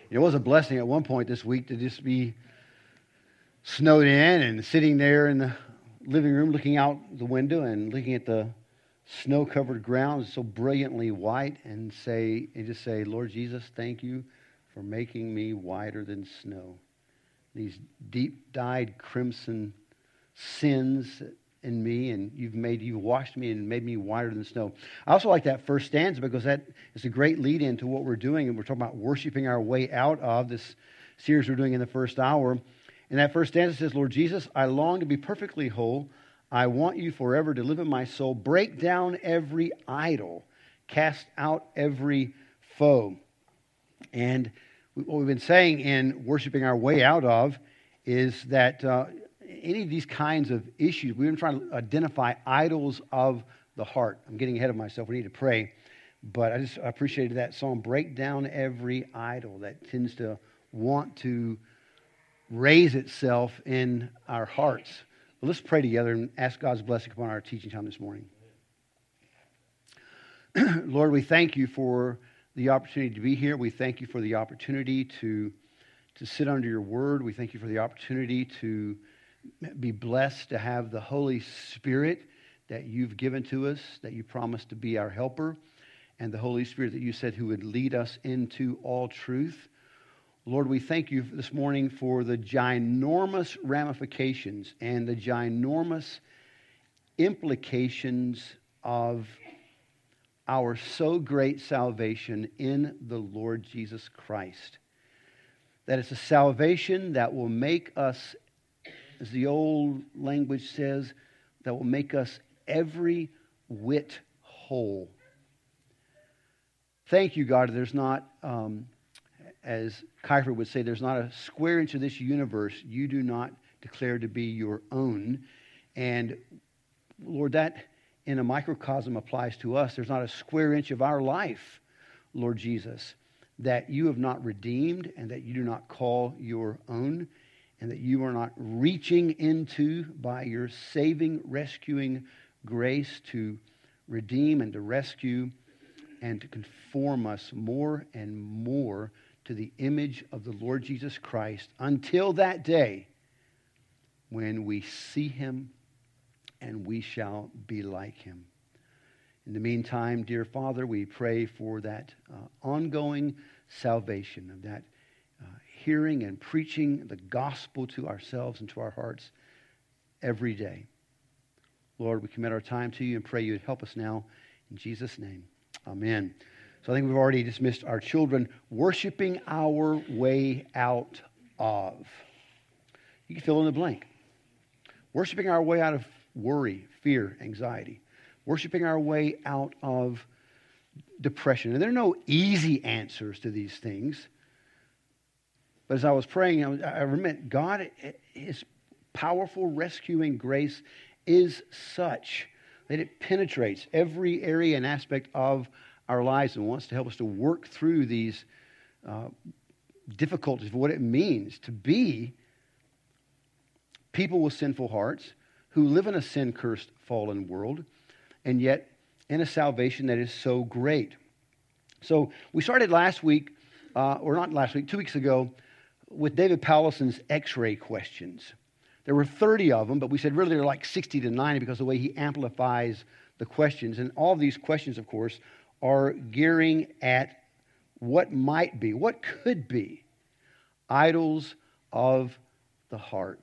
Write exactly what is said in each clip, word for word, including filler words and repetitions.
It was a blessing at one point this week to just be snowed in and sitting there in the living room looking out the window and looking at the snow-covered ground so brilliantly white and say and just say, Lord Jesus, thank you for making me whiter than snow. These deep-dyed crimson sins in me, and you've made you've washed me and made me whiter than snow. I also like that first stanza because that is a great lead in to what we're doing, and we're talking about worshiping our way out of this series we're doing in the first hour. And that first stanza says, Lord Jesus, I long to be perfectly whole. I want you forever to live in my soul. Break down every idol. Cast out every foe. And what we've been saying in worshiping our way out of is that uh, any of these kinds of issues, we've been trying to identify idols of the heart. I'm getting ahead of myself. We need to pray. But I just appreciated that song, Break Down Every Idol, that tends to want to raise itself in our hearts. Well, let's pray together and ask God's blessing upon our teaching time this morning. Lord, we thank you for the opportunity to be here. We thank you for the opportunity to, to sit under your word. We thank you for the opportunity to be blessed to have the Holy Spirit that you've given to us, that you promised to be our helper, and the Holy Spirit that you said who would lead us into all truth. Lord, we thank you this morning for the ginormous ramifications and the ginormous implications of our so great salvation in the Lord Jesus Christ. That it's a salvation that will make us, as the old language says, that will make us every whit whole. Thank you, God, there's not... Um, As Kuyper would say, there's not a square inch of this universe you do not declare to be your own. And Lord, that in a microcosm applies to us. There's not a square inch of our life, Lord Jesus, that you have not redeemed and that you do not call your own and that you are not reaching into by your saving, rescuing grace to redeem and to rescue and to conform us more and more to the image of the Lord Jesus Christ until that day when we see him and we shall be like him. In the meantime, dear Father, we pray for that uh, ongoing salvation, of that uh, hearing and preaching the gospel to ourselves and to our hearts every day. Lord, we commit our time to you and pray you would help us now. In Jesus' name, amen. So I think we've already dismissed our children. Worshiping our way out of. You can fill in the blank. Worshiping our way out of worry, fear, anxiety. Worshiping our way out of depression. And there are no easy answers to these things. But as I was praying, I, was, I remember God, his powerful rescuing grace is such that it penetrates every area and aspect of our lives and wants to help us to work through these uh, difficulties of what it means to be people with sinful hearts who live in a sin-cursed, fallen world, and yet in a salvation that is so great. So we started last week, uh, or not last week, two weeks ago, with David Powlison's X-ray questions. There were thirty of them, but we said really there are like sixty to ninety because of the way he amplifies the questions. And all of these questions, of course, are gearing at what might be, what could be, idols of the heart.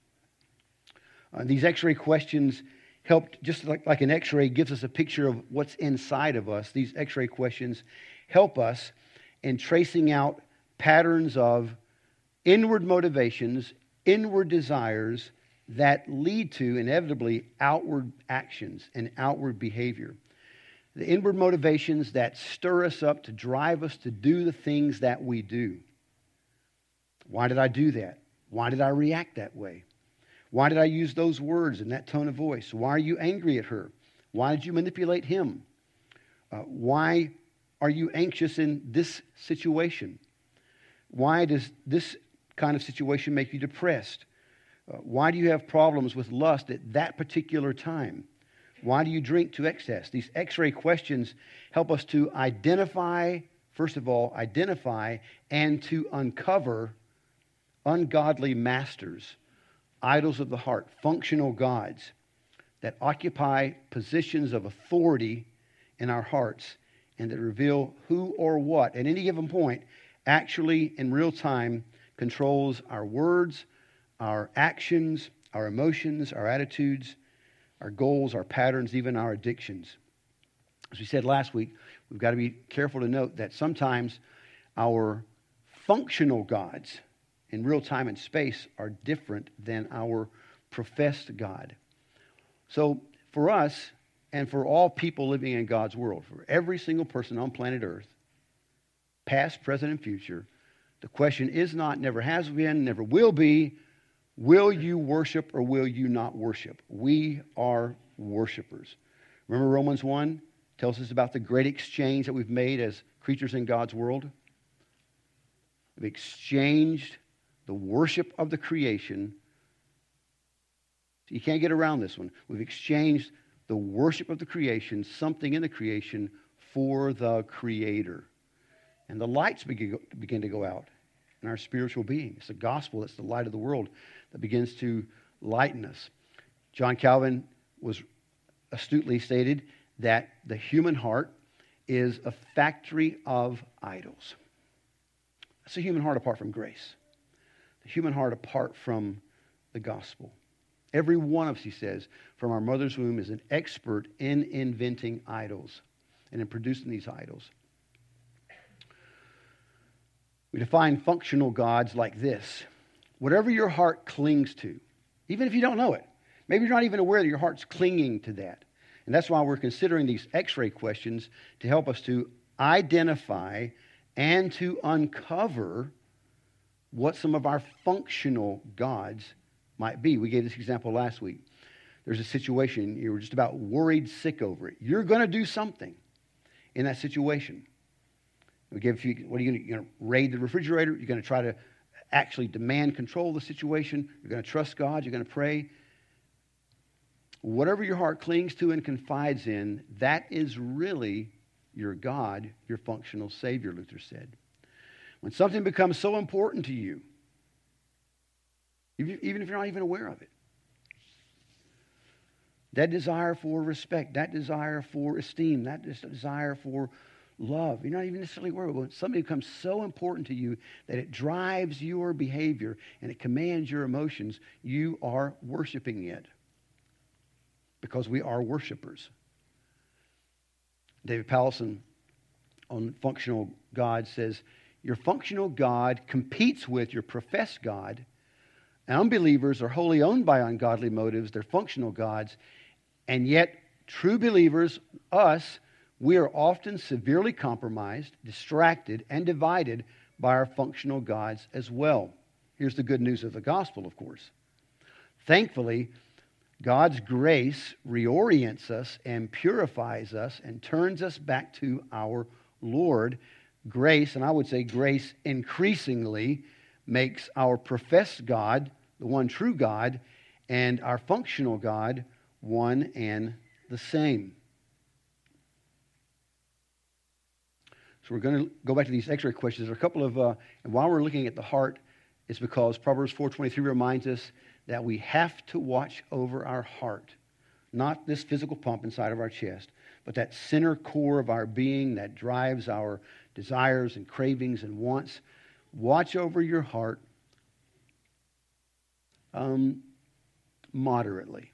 Uh, these X-ray questions helped, just like, like an X-ray gives us a picture of what's inside of us. These X-ray questions help us in tracing out patterns of inward motivations, inward desires that lead to, inevitably, outward actions and outward behavior. The inward motivations that stir us up to drive us to do the things that we do. Why did I do that? Why did I react that way? Why did I use those words and that tone of voice? Why are you angry at her? Why did you manipulate him? Uh, why are you anxious in this situation? Why does this kind of situation make you depressed? Uh, why do you have problems with lust at that particular time? Why do you drink to excess? These X-ray questions help us to identify first of all, identify and to uncover ungodly masters, idols of the heart, functional gods that occupy positions of authority in our hearts and that reveal who or what, at any given point, actually in real time controls our words, our actions, our emotions, our attitudes, our goals, our patterns, even our addictions. As we said last week, we've got to be careful to note that sometimes our functional gods in real time and space are different than our professed God. So for us and for all people living in God's world, for every single person on planet Earth, past, present, and future, the question is not, never has been, never will be, will you worship or will you not worship? We are worshipers. Remember Romans one tells us about the great exchange that we've made as creatures in God's world? We've exchanged the worship of the creation. You can't get around this one. We've exchanged the worship of the creation, something in the creation, for the Creator. And the lights begin, begin to go out in our spiritual being. It's the gospel that's the light of the world that begins to lighten us. John Calvin was astutely stated that the human heart is a factory of idols. That's the human heart apart from grace. The human heart apart from the gospel. Every one of us, he says, from our mother's womb is an expert in inventing idols and in producing these idols. We define functional gods like this. Whatever your heart clings to, even if you don't know it, maybe you're not even aware that your heart's clinging to that. And that's why we're considering these x-ray questions to help us to identify and to uncover what some of our functional gods might be. We gave this example last week. There's a situation, you were just about worried sick over it. You're going to do something in that situation. We gave you, what are you going to, you're going to raid the refrigerator? You're going to try to actually demand control of the situation? You're going to trust God? You're going to pray? Whatever your heart clings to and confides in, that is really your God, your functional Savior, Luther said. When something becomes so important to you, even if you're not even aware of it, that desire for respect, that desire for esteem, that desire for love, you're not even necessarily aware of it. When something becomes so important to you that it drives your behavior and it commands your emotions, you are worshiping it. Because we are worshipers. David Powlison on Functional God says, your functional God competes with your professed God. And unbelievers are wholly owned by ungodly motives, they're functional gods. And yet, true believers, us, we are often severely compromised, distracted, and divided by our functional gods as well. Here's the good news of the gospel, of course. Thankfully, God's grace reorients us and purifies us and turns us back to our Lord. Grace, and I would say grace increasingly, makes our professed God, the one true God, and our functional God one and the same. So we're going to go back to these x-ray questions. There are a couple of, uh, and while we're looking at the heart, it's because Proverbs four twenty-three reminds us that we have to watch over our heart. Not this physical pump inside of our chest, but that center core of our being that drives our desires and cravings and wants. Watch over your heart um, moderately.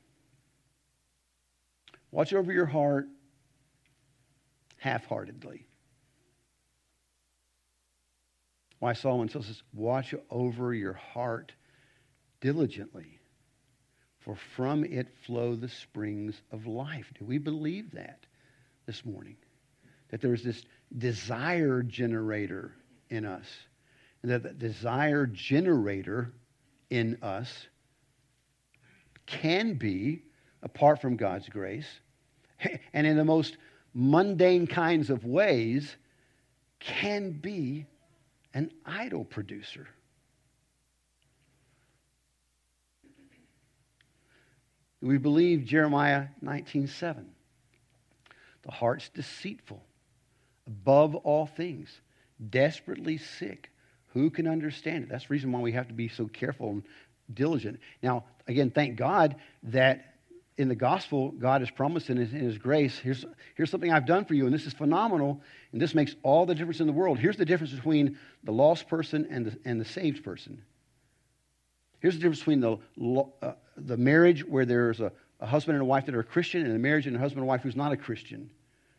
Watch over your heart half-heartedly. Why Solomon tells us, watch over your heart diligently, for from it flow the springs of life. Do we believe that this morning? That there's this desire generator in us. And that the desire generator in us can be, apart from God's grace, and in the most mundane kinds of ways, can be an idol producer. We believe Jeremiah nineteen seven. The heart's deceitful above all things desperately sick. Who can understand it? That's the reason why we have to be so careful and diligent. Now, again, thank God that in the gospel, God has promised in his, in his grace, here's, here's something I've done for you, and this is phenomenal, and this makes all the difference in the world. Here's the difference between the lost person and the, and the saved person. Here's the difference between the, uh, the marriage where there's a, a husband and a wife that are a Christian and a marriage and a husband and wife who's not a Christian.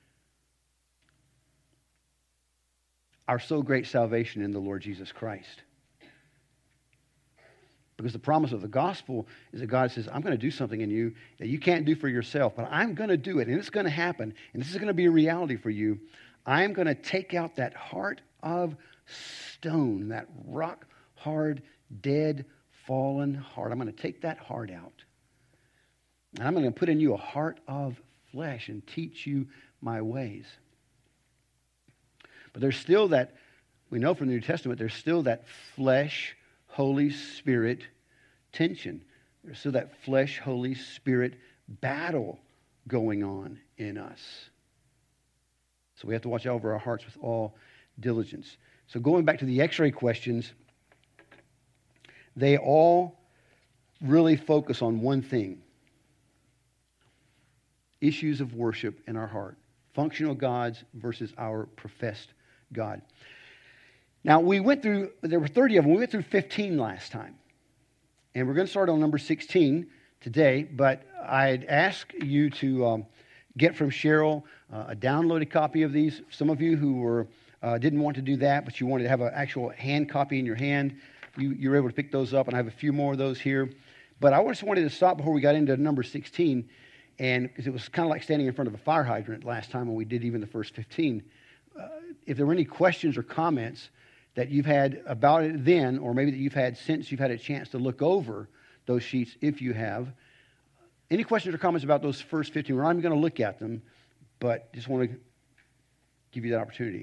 Our so great salvation in the Lord Jesus Christ. Because the promise of the gospel is that God says, I'm going to do something in you that you can't do for yourself, but I'm going to do it, and it's going to happen, and this is going to be a reality for you. I'm going to take out that heart of stone, that rock-hard, dead, fallen heart. I'm going to take that heart out, and I'm going to put in you a heart of flesh and teach you my ways. But there's still that, we know from the New Testament, there's still that flesh, Holy Spirit tension. There's still that flesh, Holy Spirit battle going on in us. So we have to watch over our hearts with all diligence. So going back to the x-ray questions, they all really focus on one thing. Issues of worship in our heart. Functional gods versus our professed God. Now, we went through, there were thirty of them. We went through fifteen last time. And we're going to start on number sixteen today. But I'd ask you to um, get from Cheryl uh, a downloaded copy of these. Some of you who were uh, didn't want to do that, but you wanted to have an actual hand copy in your hand, you, you were able to pick those up. And I have a few more of those here. But I just wanted to stop before we got into number sixteen. And because it was kind of like standing in front of a fire hydrant last time when we did even the first fifteen. Uh, if there were any questions or comments that you've had about it then, or maybe that you've had since you've had a chance to look over those sheets, if you have. Any questions or comments about those first fifteen? We're not even going to look at them, but just want to give you that opportunity.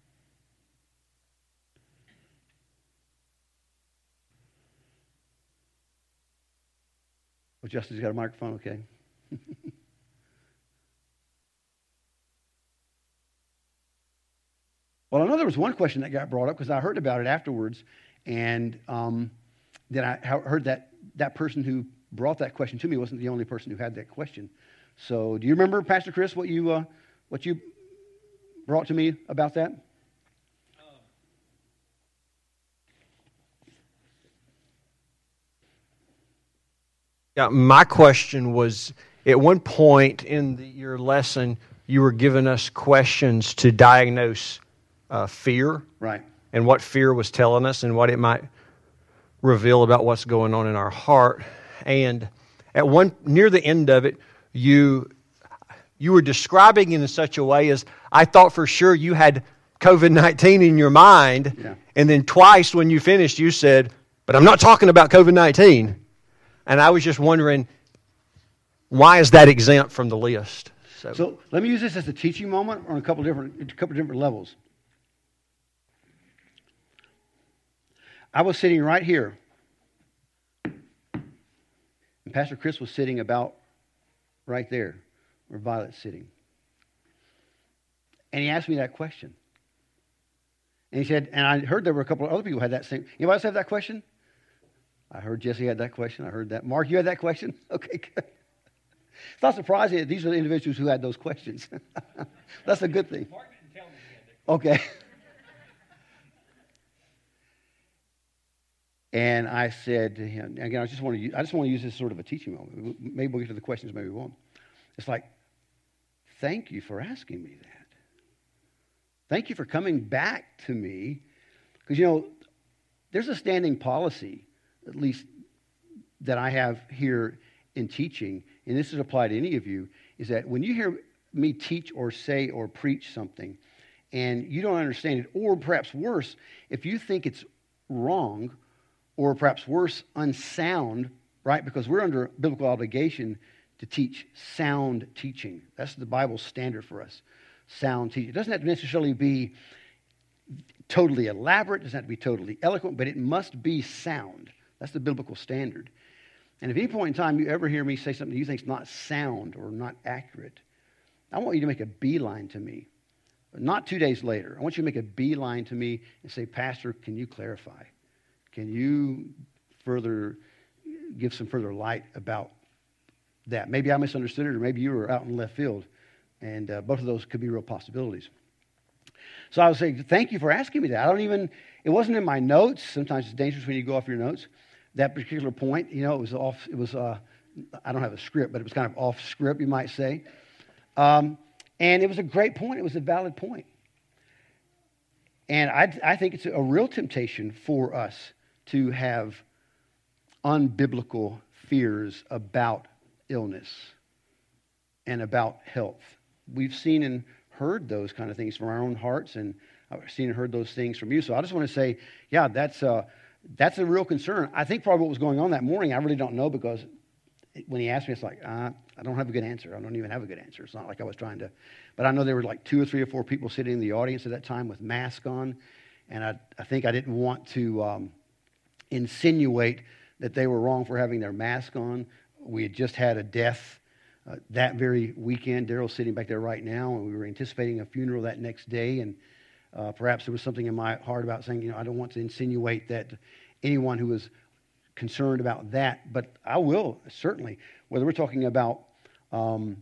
Well, Justin's got a microphone, okay. Well, I know there was one question that got brought up because I heard about it afterwards, and um, then I heard that that person who brought that question to me wasn't the only person who had that question. So, do you remember, Pastor Chris, what you uh, what you brought to me about that? Yeah, my question was, at one point in the, your lesson, you were giving us questions to diagnose uh, fear. Right. And what fear was telling us and what it might reveal about what's going on in our heart. And at one near the end of it, you you were describing it in such a way as, I thought for sure you had covid nineteen in your mind. Yeah. And then twice when you finished, you said, but I'm not talking about covid nineteen. And I was just wondering, why is that exempt from the list? So, so let me use this as a teaching moment on a couple different, a couple different levels. I was sitting right here, and Pastor Chris was sitting about right there, where Violet's sitting. And he asked me that question. And he said, and I heard there were a couple of other people who had that same. Anybody else have that question? I heard Jesse had that question. I heard that. Mark, you had that question? Okay, good. It's not surprising that these are the individuals who had those questions. That's a good thing. Mark didn't tell me he had that question. Okay. And I said to him, again, I just want to use, I just want to use this sort of a teaching moment. Maybe we'll get to the questions, maybe we won't. It's like, thank you for asking me that. Thank you for coming back to me. Because, you know, there's a standing policy, at least that I have here in teaching, and this is applied to any of you, is that when you hear me teach or say or preach something, and you don't understand it, or perhaps worse, if you think it's wrong, or perhaps worse, unsound, right? Because we're under biblical obligation to teach sound teaching. That's the Bible's standard for us, sound teaching. It doesn't have to necessarily be totally elaborate, it doesn't have to be totally eloquent, but it must be sound. That's the biblical standard. And if at any point in time you ever hear me say something you think is not sound or not accurate, I want you to make a beeline to me. not two days later. I want you to make a beeline to me and say, Pastor, can you clarify? Can you further give some further light about that? Maybe I misunderstood it, or maybe you were out in left field, and uh, both of those could be real possibilities. So I was saying, thank you for asking me that. I don't even, it wasn't in my notes. Sometimes it's dangerous when you go off your notes. That particular point, you know, it was off, it was, uh, I don't have a script, but it was kind of off script, you might say. Um, and it was a great point. It was a valid point. And I, I think it's a real temptation for us to have unbiblical fears about illness and about health. We've seen and heard those kind of things from our own hearts, and I've seen and heard those things from you. So I just want to say, yeah, that's uh, that's a real concern. I think probably what was going on that morning, I really don't know, because when he asked me, it's like, uh, I don't have a good answer. I don't even have a good answer. It's not like I was trying to, but I know there were like two or three or four people sitting in the audience at that time with masks on, and I, I think I didn't want to um, insinuate that they were wrong for having their mask on. We had just had a death uh, that very weekend. Daryl's sitting back there right now, and we were anticipating a funeral that next day, and uh, perhaps there was something in my heart about saying, you know, I don't want to insinuate that anyone who was concerned about that, but I will certainly, whether we're talking about um,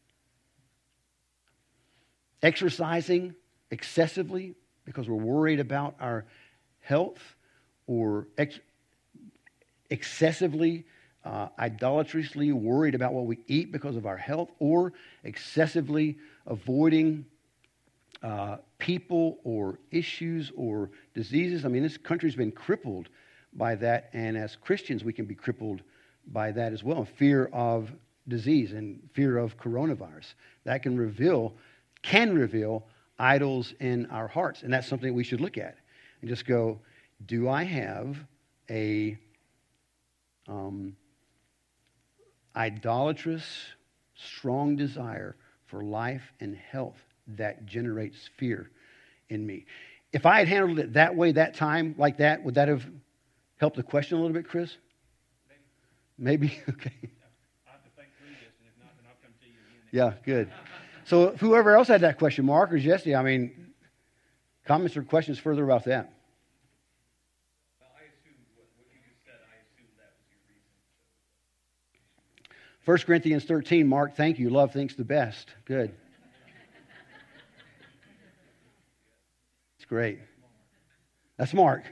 exercising excessively because we're worried about our health, or ex- excessively, uh, idolatrously worried about what we eat because of our health, or excessively avoiding uh, people or issues or diseases. I mean, this country's been crippled by that, and as Christians, we can be crippled by that as well. Fear of disease and fear of coronavirus. That can reveal, can reveal idols in our hearts, and that's something we should look at and just go, do I have a um, idolatrous, strong desire for life and health that generates fear in me? If I had handled it that way, that time, like that, would that have helped the question a little bit, Chris? Maybe? Maybe? Okay. I have to think through this, and if not, then I'll come to you again. Yeah, good. So if whoever else had that question, Mark or Jesse, I mean, comments or questions further about that? Well, I assume what, what you just said, I assume that was your reason. First Corinthians thirteen, Mark, thank you. Love thinks the best. Good. It's great. That's Mark.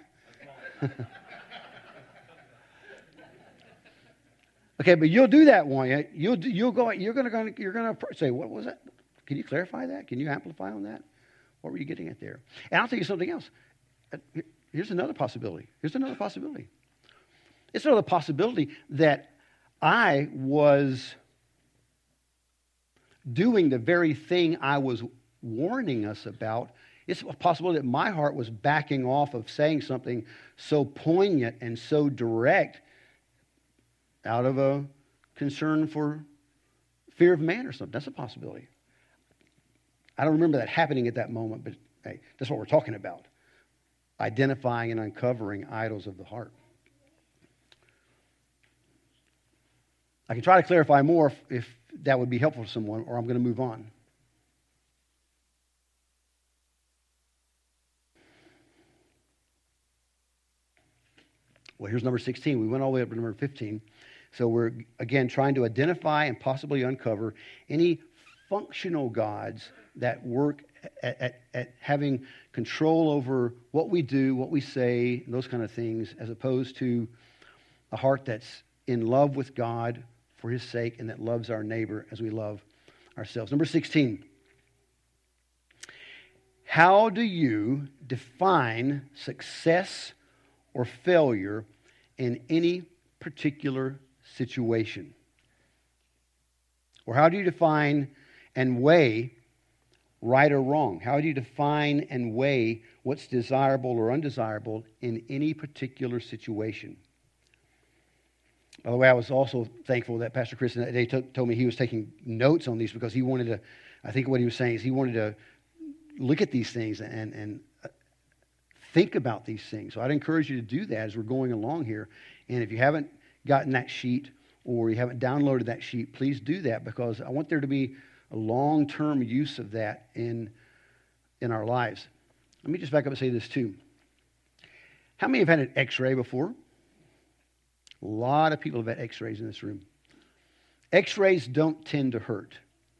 Okay, but you'll do that one. You'll you'll go. You're gonna you're gonna say, what was that? Can you clarify that? Can you amplify on that? What were you getting at there? And I'll tell you something else. Here's another possibility. Here's another possibility. It's another possibility that I was doing the very thing I was warning us about. It's possible that my heart was backing off of saying something so poignant and so direct out of a concern for fear of man or something. That's a possibility. I don't remember that happening at that moment, but hey, that's what we're talking about. Identifying and uncovering idols of the heart. I can try to clarify more if, if that would be helpful to someone, or I'm going to move on. Well, here's number sixteen. We went all the way up to number fifteen. So we're, again, trying to identify and possibly uncover any functional gods that work at, at, at having control over what we do, what we say, those kind of things, as opposed to a heart that's in love with God for His sake and that loves our neighbor as we love ourselves. Number sixteen. How do you define success or failure in any particular situation? Or how do you define and weigh right or wrong? How do you define and weigh what's desirable or undesirable in any particular situation? By the way, I was also thankful that Pastor Chris that day t- told me he was taking notes on these, because he wanted to, I think what he was saying is he wanted to look at these things and, and think about these things. So I'd encourage you to do that as we're going along here. And if you haven't gotten that sheet or you haven't downloaded that sheet, please do that, because I want there to be a long-term use of that in in our lives. Let me just back up and say this too. How many have had an x-ray before? A lot of people have had x-rays in this room. X-rays don't tend to hurt.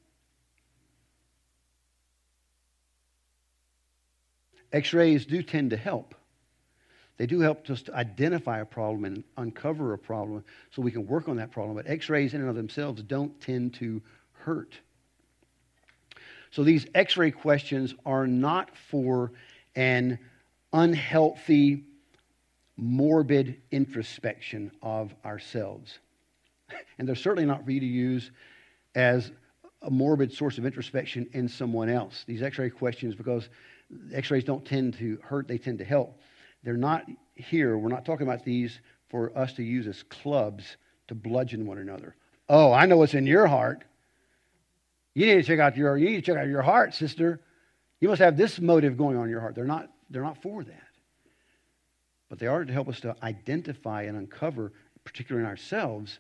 X-rays do tend to help. They do help us to identify a problem and uncover a problem so we can work on that problem. But X-rays in and of themselves don't tend to hurt. So these X-ray questions are not for an unhealthy, morbid introspection of ourselves. And they're certainly not for you to use as a morbid source of introspection in someone else. These X-ray questions, because X-rays don't tend to hurt, they tend to help. They're not here. We're not talking about these for us to use as clubs to bludgeon one another. Oh, I know what's in your heart. You need to check out your, you need to check out your heart, sister. You must have this motive going on in your heart. They're not, they're not for that. But they are to help us to identify and uncover, particularly in ourselves,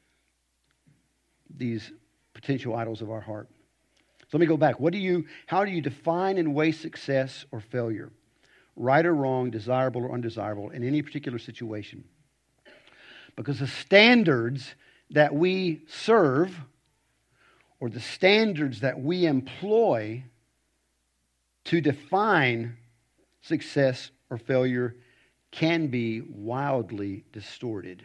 these potential idols of our heart. So let me go back. What do you, how do you define and weigh success or failure? Right or wrong, desirable or undesirable in any particular situation? Because the standards that we serve or the standards that we employ to define success or failure can be wildly distorted.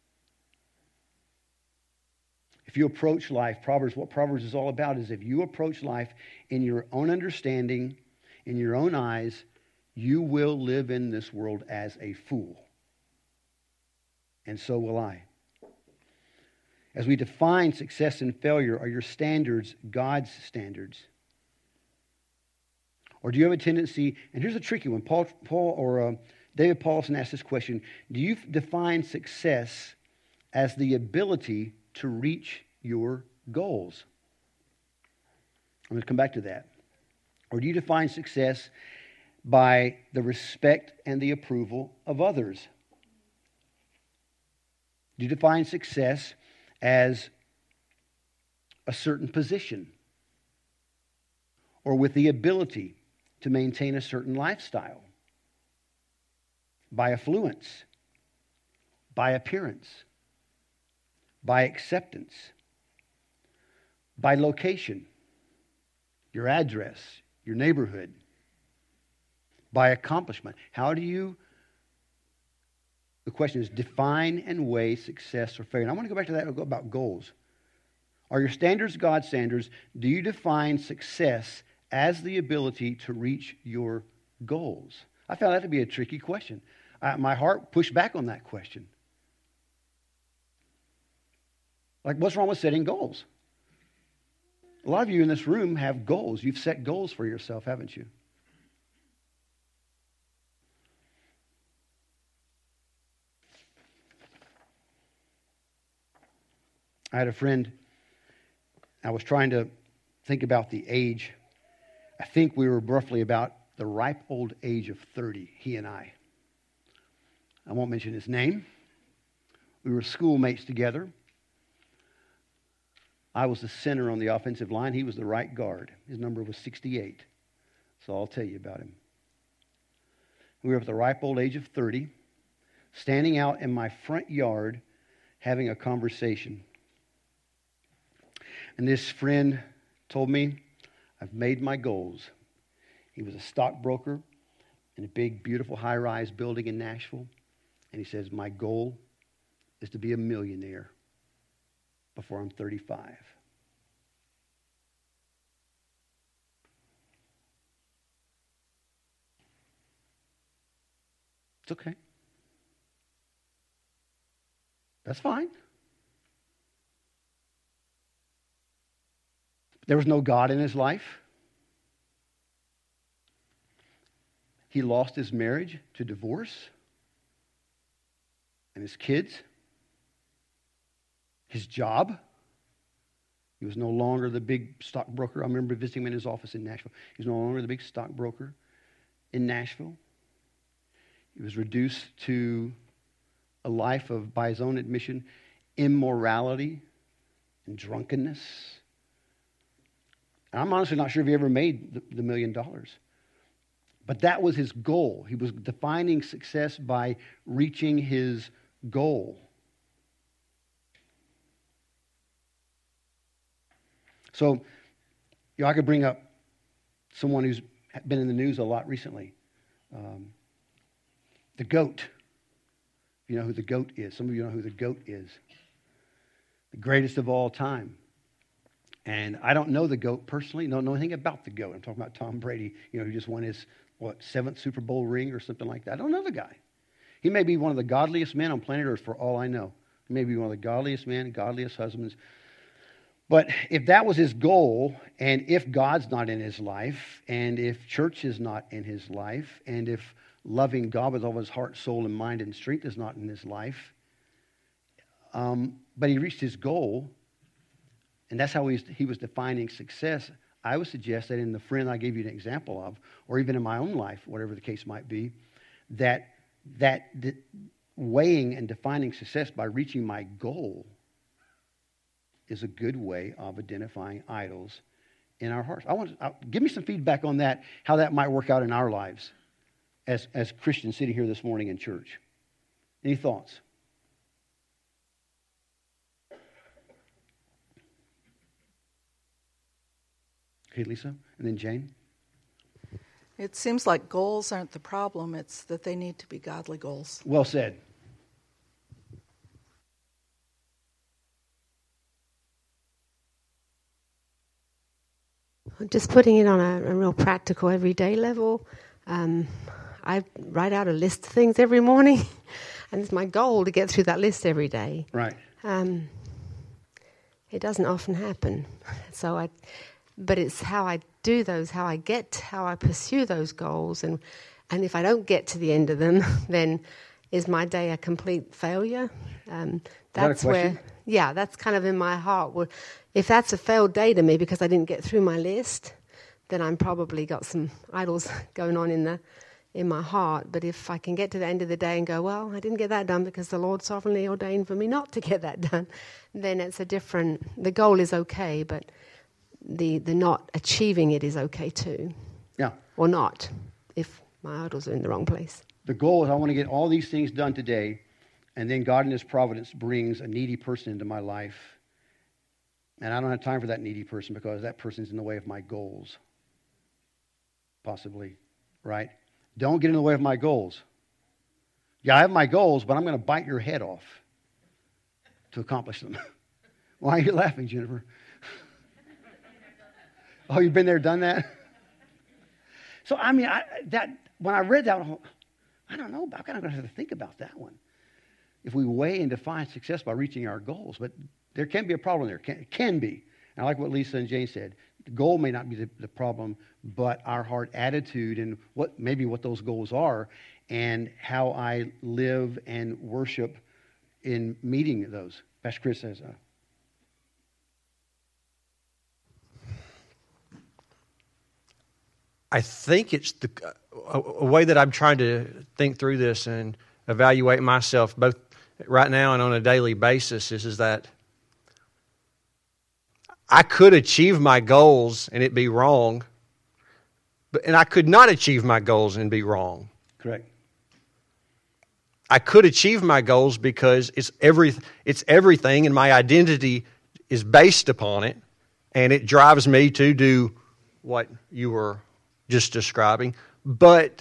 If you approach life, Proverbs, what Proverbs is all about is if you approach life in your own understanding, in your own eyes, you will live in this world as a fool. And so will I. As we define success and failure, are your standards God's standards? Or do you have a tendency, and here's a tricky one, Paul, Paul or uh, David Paulson asked this question, do you define success as the ability to reach your goals? I'm going to come back to that. Or do you define success by the respect and the approval of others? Do you define success as a certain position or with the ability to maintain a certain lifestyle? By affluence, by appearance, by acceptance, by location, your address, your neighborhood, by accomplishment. How do you, the question is, define and weigh success or failure? And I want to go back to that about goals. Are your standards God's standards? Do you define success as the ability to reach your goals? I found that to be a tricky question. I, my heart pushed back on that question. Like, what's wrong with setting goals? A lot of you in this room have goals. You've set goals for yourself, haven't you? I had a friend, I was trying to think about the age. I think we were roughly about the ripe old age of thirty, he and I. I won't mention his name. We were schoolmates together. I was the center on the offensive line. He was the right guard. His number was sixty-eight. So I'll tell you about him. We were at the ripe old age of thirty, standing out in my front yard having a conversation. And this friend told me, I've made my goals. He was a stockbroker in a big, beautiful, high-rise building in Nashville. And he says, my goal is to be a millionaire before I'm thirty-five. It's okay. That's fine. There was no God in his life. He lost his marriage to divorce and his kids, his job. He was no longer the big stockbroker. I remember visiting him in his office in Nashville. He was no longer the big stockbroker in Nashville. He was reduced to a life of, by his own admission, immorality and drunkenness. I'm honestly not sure if he ever made the, the million dollars. But that was his goal. He was defining success by reaching his goal. So, you know, I could bring up someone who's been in the news a lot recently. Um, the GOAT. You know who the GOAT is. Some of you know who the GOAT is. The greatest of all time. And I don't know the GOAT personally. Don't know anything about the GOAT. I'm talking about Tom Brady, you know, who just won his, what, seventh Super Bowl ring or something like that. I don't know the guy. He may be one of the godliest men on planet Earth for all I know. He may be one of the godliest men, godliest husbands. But if that was his goal, and if God's not in his life, and if church is not in his life, and if loving God with all his heart, soul, and mind and strength is not in his life, um, but he reached his goal, and that's how he was, he was defining success, I would suggest that in the friend I gave you an example of, or even in my own life, whatever the case might be, that that the weighing and defining success by reaching my goal is a good way of identifying idols in our hearts. I want to, uh, give me some feedback on that, how that might work out in our lives as, as Christians sitting here this morning in church. Any thoughts? Okay, Lisa, and then Jane. It seems like goals aren't the problem, it's that they need to be godly goals. Well said. Just putting it on a, a real practical, everyday level. Um, I write out a list of things every morning, and it's my goal to get through that list every day. Right. Um, it doesn't often happen, so I. But it's how I do those, how I get, how I pursue those goals, and and if I don't get to the end of them, then is my day a complete failure? Um, that's Is that a question? where, yeah, that's kind of in my heart. Well, if that's a failed day to me because I didn't get through my list, then I'm probably got some idols going on in the in my heart. But if I can get to the end of the day and go, well, I didn't get that done because the Lord sovereignly ordained for me not to get that done, then it's a different. The goal is okay, but the the not achieving it is okay too. Yeah. Or not, if my idols are in the wrong place. The goal is I want to get all these things done today, and then God in His providence brings a needy person into my life. And I don't have time for that needy person because that person's in the way of my goals. Possibly, right? Don't get in the way of my goals. Yeah, I have my goals, but I'm going to bite your head off to accomplish them. Why are you laughing, Jennifer? Oh, you've been there, done that? So, I mean, I, that when I read that, I don't know, I'm kind of going to have to think about that one. If we weigh and define success by reaching our goals, but there can be a problem there. Can, can be. And I like what Lisa and Jane said. The goal may not be the, the problem, but our heart attitude and what maybe what those goals are and how I live and worship in meeting those. Pastor Chris says, uh, I think it's the a, a way that I'm trying to think through this and evaluate myself both right now and on a daily basis is, is that I could achieve my goals and it be wrong, but and I could not achieve my goals and be wrong. correct. I could achieve my goals because it's every it's everything and my identity is based upon it, and it drives me to do what you were just describing. But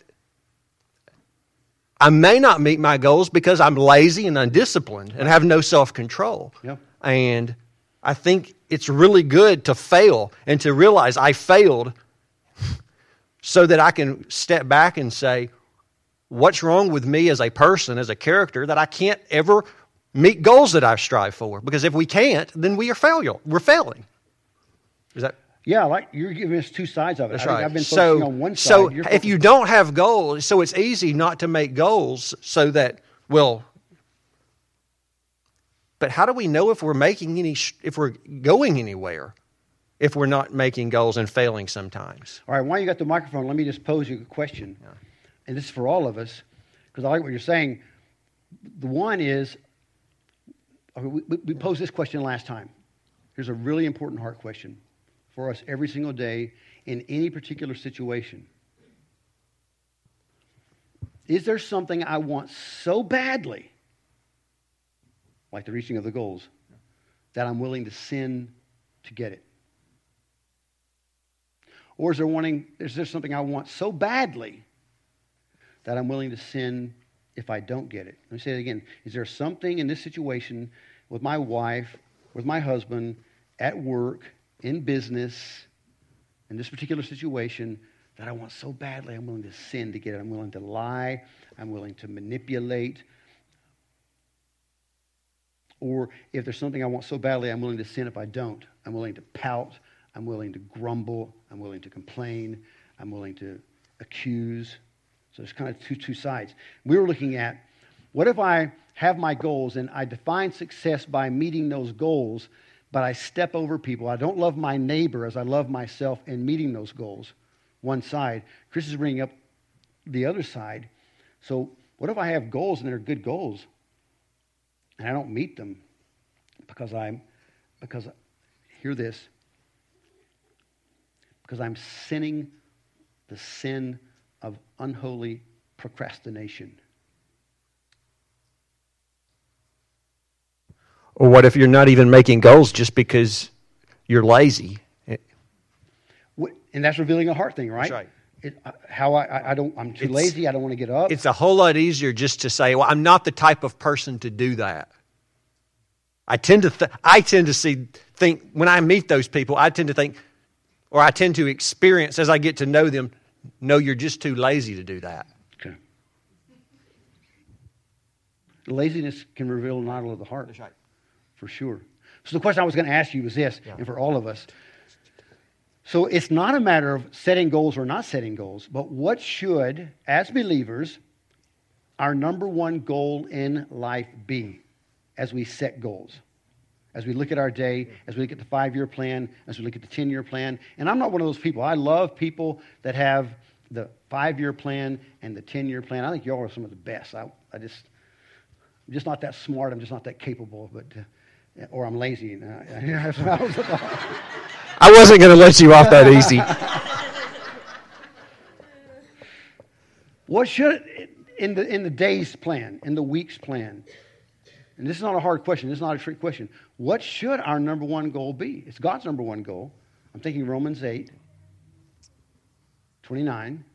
I may not meet my goals because I'm lazy and undisciplined and have no self-control. Yep. And I think it's really good to fail and to realize I failed so that I can step back and say, what's wrong with me as a person, as a character, that I can't ever meet goals that I strive for? Because if we can't, then we are failure. We're failing. Is that... Yeah, like you're giving us two sides of it. That's I think right. I've been so, focusing on one side. so You're if you don't have goals, so it's easy not to make goals so that, well, but how do we know if we're making any, if we're going anywhere, if we're not making goals and failing sometimes? All right, while you got the microphone, let me just pose you a question. Yeah. And this is for all of us, because I like what you're saying. The one is, we, we posed this question last time. Here's a really important heart question for us every single day in any particular situation. Is there something I want so badly, like the reaching of the goals, that I'm willing to sin to get it? Or is there wanting, is there something I want so badly that I'm willing to sin if I don't get it? Let me say it again. Is there something in this situation with my wife, with my husband, at work, in business, in this particular situation, that I want so badly I'm willing to sin to get it? I'm willing to lie. I'm willing to manipulate. Or if there's something I want so badly I'm willing to sin if I don't. I'm willing to pout. I'm willing to grumble. I'm willing to complain. I'm willing to accuse. So there's kind of two, two sides. We were looking at, what if I have my goals and I define success by meeting those goals, but I step over people. I don't love my neighbor as I love myself in meeting those goals. One side. Chris is bringing up the other side. So what if I have goals and they're good goals and I don't meet them because I'm, because, hear this, because I'm sinning the sin of unholy procrastination. Or what if you're not even making goals just because you're lazy? And that's revealing a heart thing, right? That's right. It, uh, how I, I don't, I'm too It's- lazy. I don't want to get up. It's a whole lot easier just to say, well, I'm not the type of person to do that. I tend to th- I tend to see think when I meet those people, I tend to think, or I tend to experience as I get to know them, no, you're just too lazy to do that. Okay. Laziness can reveal an idol of the heart. That's right. For sure. So the question I was going to ask you was this, Yeah. and for all of us. So it's not a matter of setting goals or not setting goals, but what should, as believers, our number one goal in life be as we set goals? As we look at our day, as we look at the five-year plan, as we look at the ten-year plan. And I'm not one of those people. I love people that have the five-year plan and the ten-year plan. I think y'all are some of the best. I, I just, I'm just not that smart. I'm just not that capable. But uh, or I'm lazy. I wasn't going to let you off that easy. What should, in the in the day's plan, in the week's plan, and this is not a hard question, this is not a trick question, what should our number one goal be? It's God's number one goal. I'm thinking Romans eight, twenty-nine.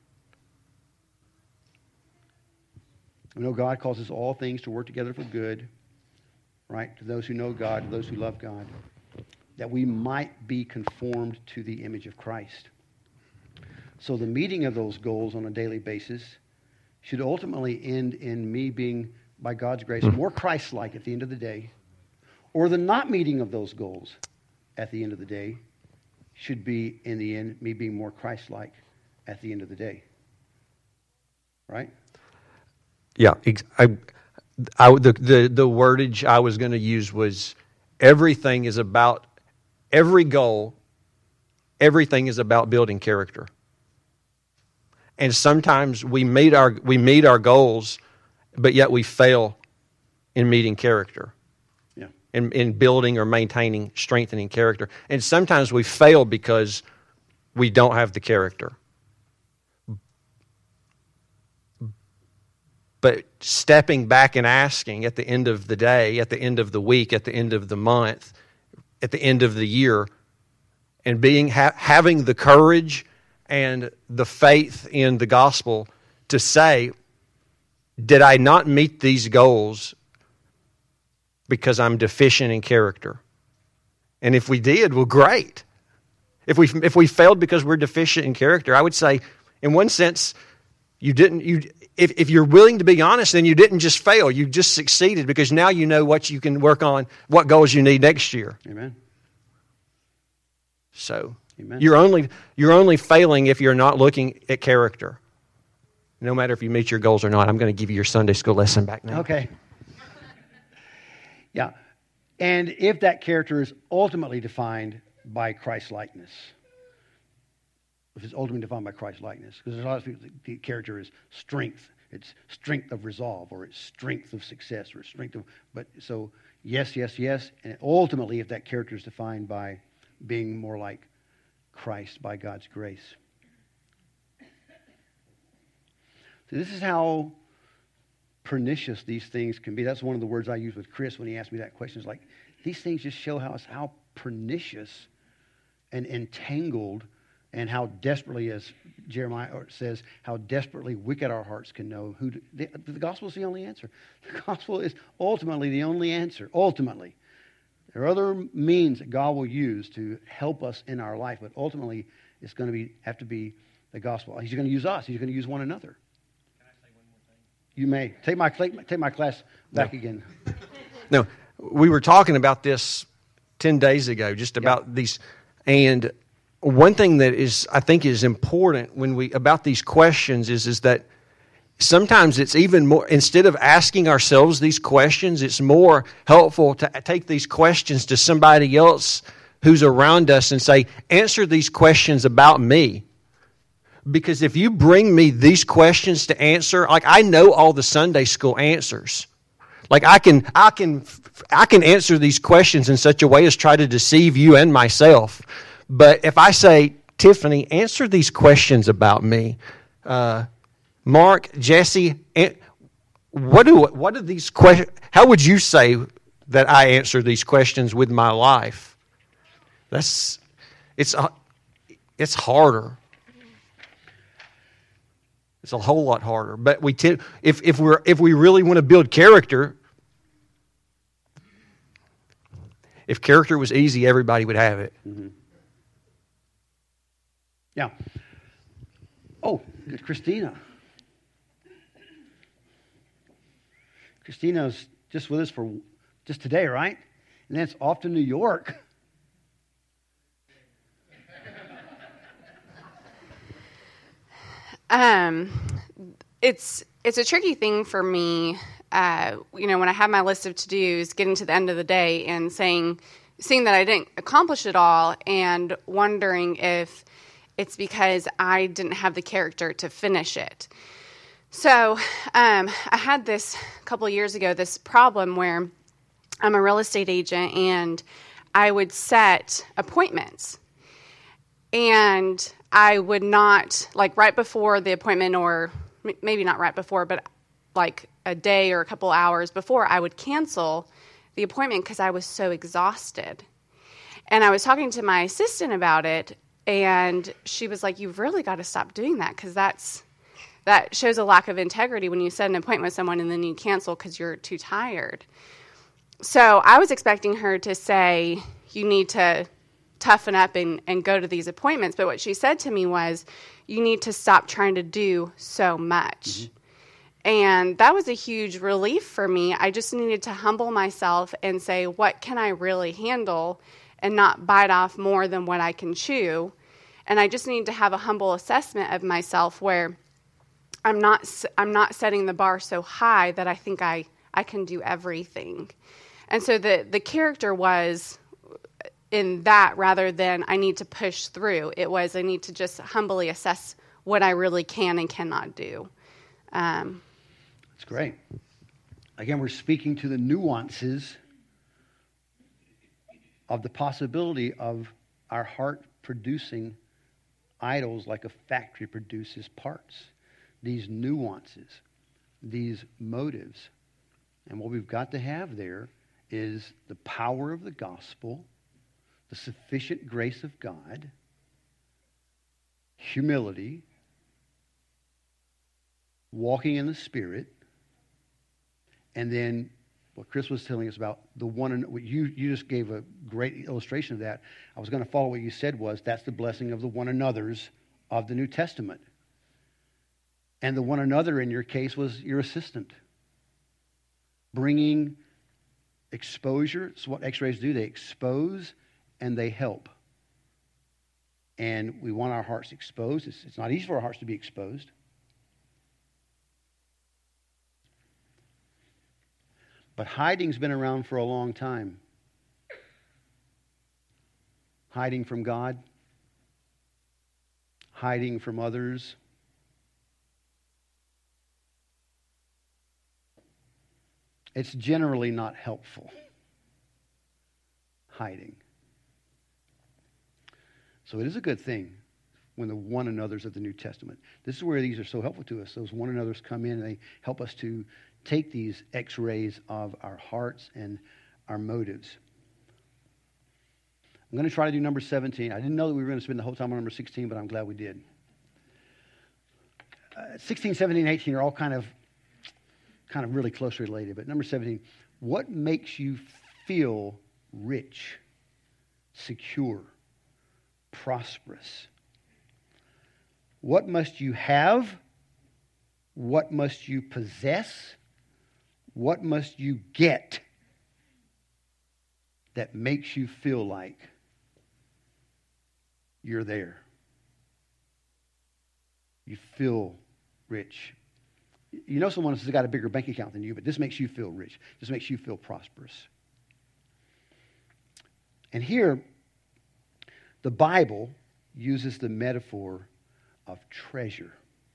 We know God causes all things to work together for good, right? To those who know God, to those who love God, that we might be conformed to the image of Christ. So the meeting of those goals on a daily basis should ultimately end in me being, by God's grace, more Christ-like at the end of the day. Or the not meeting of those goals at the end of the day should be, in the end, me being more Christ-like at the end of the day. Right? Yeah, ex- I, I, the, the, the wordage I was going to use was everything is about, every goal, everything is about building character. And sometimes we meet our we meet our goals, but yet we fail in meeting character. Yeah. In, in building or maintaining, strengthening character. And sometimes we fail because we don't have the character. But stepping back and asking at the end of the day, at the end of the week, at the end of the month, at the end of the year, and being ha- having the courage and the faith in the gospel to say, did I not meet these goals because I'm deficient in character? And if we did, well, great. If we if we failed because we're deficient in character, I would say, in one sense, you didn't. You if if you're willing to be honest, then you didn't just fail. You just succeeded because now you know what you can work on, what goals you need next year. Amen. So Amen. you're only you're only failing if you're not looking at character. No matter if you meet your goals or not. I'm going to give you your Sunday school lesson back now. Okay. Yeah. And if that character is ultimately defined by Christ-likeness, if it's ultimately defined by Christ-likeness, because there's a lot of people, the character is strength. It's strength of resolve, or it's strength of success, or strength of, but so yes, yes, yes. And ultimately, if that character is defined by being more like Christ by God's grace. So this is how pernicious these things can be. That's one of the words I used with Chris when he asked me that question. It's like, these things just show us how pernicious and entangled and how desperately, as Jeremiah says, how desperately wicked our hearts can know. Who do, the, the gospel is the only answer. The gospel is ultimately the only answer. Ultimately. There are other means that God will use to help us in our life, but ultimately it's going to be have to be the gospel. He's going to use us. He's going to use one another. Can I say one more thing? You may. Take my, take my class back no. again. No, we were talking about this ten days ago, just about yeah. these, and one thing that is, I think, is important when we about these questions is is that sometimes it's even more, instead of asking ourselves these questions, it's more helpful to take these questions to somebody else who's around us and say, answer these questions about me. Because if you bring me these questions to answer, like I know all the Sunday school answers. Like I can, I can, I can answer these questions in such a way as try to deceive you and myself. But if I say, Tiffany, answer these questions about me, uh, Mark, Jesse, what do what do these questions? How would you say that I answer these questions with my life? That's it's it's harder. It's a whole lot harder. But we tend, if if we're if we really want to build character, if character was easy, everybody would have it. Mm-hmm. Yeah. Oh, Christina. Christina's just with us for just today, right? And then it's off to New York. Um, it's it's a tricky thing for me. Uh, you know, when I have my list of to-dos, getting to the end of the day and saying, seeing that I didn't accomplish it all, and wondering if it's because I didn't have the character to finish it. So um, I had this a couple of years ago, this problem where I'm a real estate agent and I would set appointments. And I would not, like right before the appointment, or maybe not right before, but like a day or a couple hours before, I would cancel the appointment because I was so exhausted. And I was talking to my assistant about it, and she was like, you've really got to stop doing that, because that's that shows a lack of integrity when you set an appointment with someone and then you cancel because you're too tired. So I was expecting her to say, you need to toughen up and, and go to these appointments. But what she said to me was, you need to stop trying to do so much. Mm-hmm. And that was a huge relief for me. I just needed to humble myself and say, what can I really handle, and not bite off more than what I can chew. And I just need to have a humble assessment of myself where I'm not I'm not setting the bar so high that I think I, I can do everything. And so the, the character was in that, rather than I need to push through. It was I need to just humbly assess what I really can and cannot do. Um, That's great. Again, we're speaking to the nuances of the possibility of our heart producing idols like a factory produces parts. These nuances, these motives. And what we've got to have there is the power of the gospel, the sufficient grace of God, humility, walking in the Spirit, and then what Chris was telling us about the one, and you you just gave a great illustration of that. I was going to follow what you said was that's the blessing of the one another's of the New Testament. And the one another in your case was your assistant. Bringing exposure. It's what X-rays do. They expose and they help. And we want our hearts exposed. It's, it's not easy for our hearts to be exposed. But hiding's been around for a long time. Hiding from God. Hiding from others. It's generally not helpful. Hiding. So it is a good thing when the one another's of the New Testament. This is where these are so helpful to us. Those one another's come in and they help us to take these x-rays of our hearts and our motives. I'm going to try to do number seventeen. I didn't know that we were going to spend the whole time on number sixteen, but I'm glad we did. Uh, sixteen, seventeen, eighteen are all kind of, kind of really closely related. But number seventeen, what makes you feel rich, secure, prosperous? What must you have? What must you possess? What must you get that makes you feel like you're there? You feel rich. You know someone else has got a bigger bank account than you, but this makes you feel rich. This makes you feel prosperous. And here, the Bible uses the metaphor of treasure.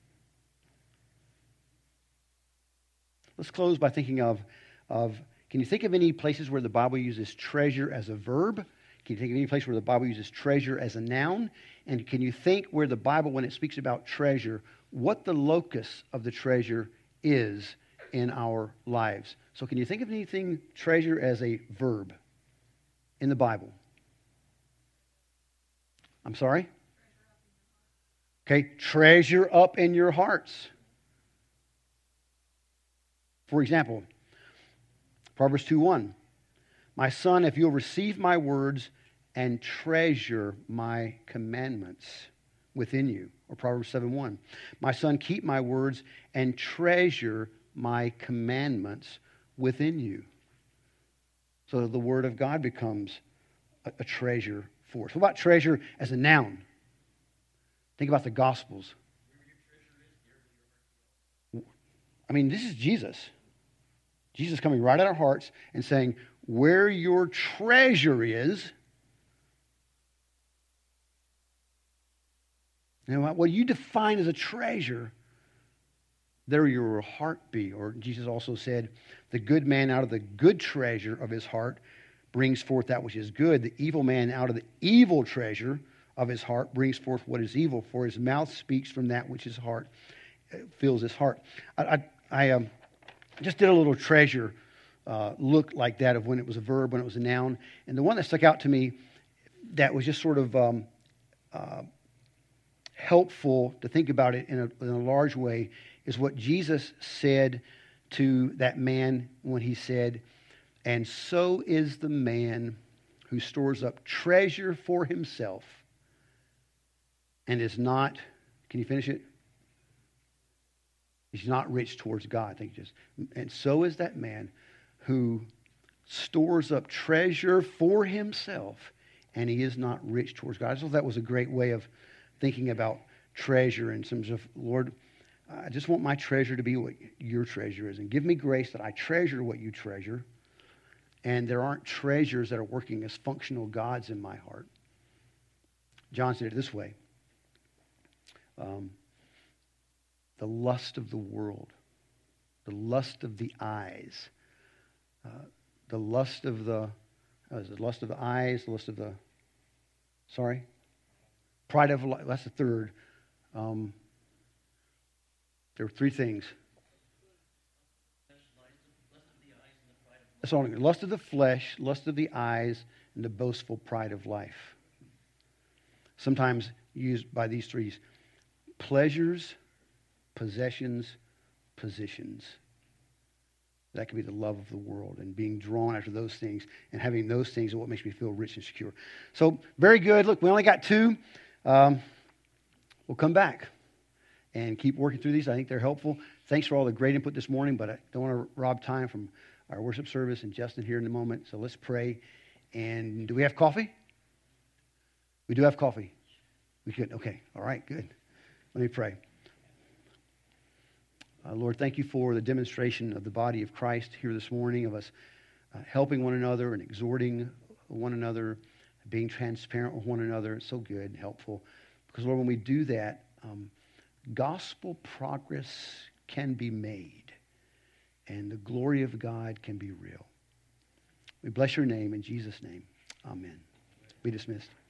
Let's close by thinking of, of, can you think of any places where the Bible uses treasure as a verb? Can you think of any place where the Bible uses treasure as a noun? And can you think where the Bible, when it speaks about treasure, what the locus of the treasure is in our lives? So can you think of anything, treasure as a verb in the Bible? I'm sorry? Okay, treasure up in your hearts. For example, Proverbs two one, my son, if you'll receive my words and treasure my commandments within you. Or Proverbs seven one, my son, keep my words and treasure my commandments within you. So that the word of God becomes a, a treasure for us. What about treasure as a noun? Think about the Gospels. I mean, this is Jesus. Jesus coming right at our hearts and saying, where your treasure is, you know, what you define as a treasure, there will your heart be. Or Jesus also said, the good man out of the good treasure of his heart brings forth that which is good. The evil man out of the evil treasure of his heart brings forth what is evil. For his mouth speaks from that which his heart fills his heart. I, I, I um, just did a little treasure uh, look like that of when it was a verb, when it was a noun. And the one that stuck out to me that was just sort of um, uh, helpful to think about it in a, in a large way is what Jesus said to that man when he said, and so is the man who stores up treasure for himself and is not, can you finish it? He's not rich towards God. I think just, and so is that man who stores up treasure for himself and he is not rich towards God. I thought that was a great way of thinking about treasure in terms of, Lord, I just want my treasure to be what your treasure is. And give me grace that I treasure what you treasure. And there aren't treasures that are working as functional gods in my heart. John said it this way. Um, the lust of the world, the lust of the eyes, uh, the lust of the, uh, is it lust of the eyes, the lust of the, sorry? Pride of life, that's the third. Um, there were three things. That's all. Lust of the flesh, lust of the eyes, and the boastful pride of life. Sometimes used by these three. Pleasures, possessions, positions. That could be the love of the world and being drawn after those things and having those things are what makes me feel rich and secure. So, very good. Look, we only got two. Um, we'll come back and keep working through these. I think they're helpful. Thanks for all the great input this morning, but I don't want to rob time from our worship service and Justin here in a moment. So let's pray. And do we have coffee? We do have coffee. We could. Okay. All right. Good. Let me pray. Uh, Lord, thank you for the demonstration of the body of Christ here this morning, of us uh, helping one another and exhorting one another, being transparent with one another. It's so good and helpful. Because, Lord, when we do that, um, gospel progress can be made, and the glory of God can be real. We bless your name in Jesus' name. Amen. Be dismissed.